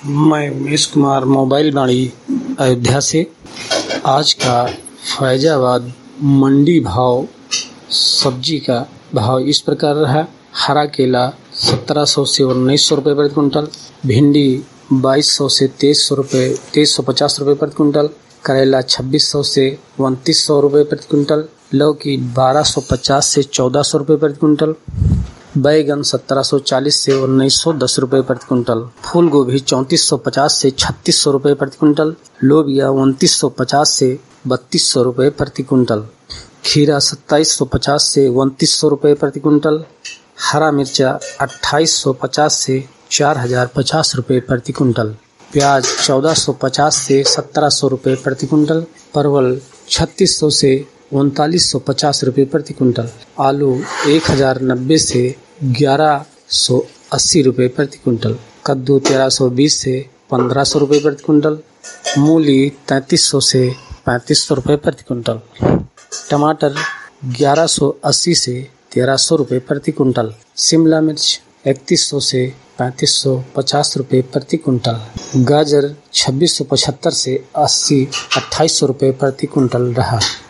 मैं उमेश कुमार मोबाइल बाड़ी अयोध्या से। आज का फैजाबाद मंडी भाव सब्जी का भाव इस प्रकार रहा। हरा केला 1700 से 1900 रुपये प्रति कुंटल, भिंडी 2200 से 2350 रुपये प्रति कुंटल, करेला 2600 से 2900 रुपये प्रति कुंटल, लौकी 1250 से 1400 रुपये प्रति कुंटल, बैगन 1740 से 1910 रुपये प्रति कुंटल, फूल गोभी 3450 से 3600 रुपये प्रति कुंटल, लोबिया 2950 से 3200 रुपये प्रति कुंटल, खीरा 2750 से 2900 रुपये प्रति कुंटल, हरा मिर्चा 2850 से 4050 रुपये प्रति कुंटल, प्याज 1450 से 1700 रुपये प्रति कुंटल, परवल 3600 से 3950 रुपये प्रति कुंटल, आलू 1090 से 1180 रुपये प्रति कुंटल, कद्दू 1320 से 1500 रुपये प्रति कुंटल, मूली 3300 से 3500 रुपये प्रति कुंटल, टमाटर 1180 से 1300 रुपये प्रति कुंटल, शिमला मिर्च 3100 से 3550 रुपये प्रति कुंटल, गाजर 2675 से 2800 रुपये प्रति कुंटल रहा।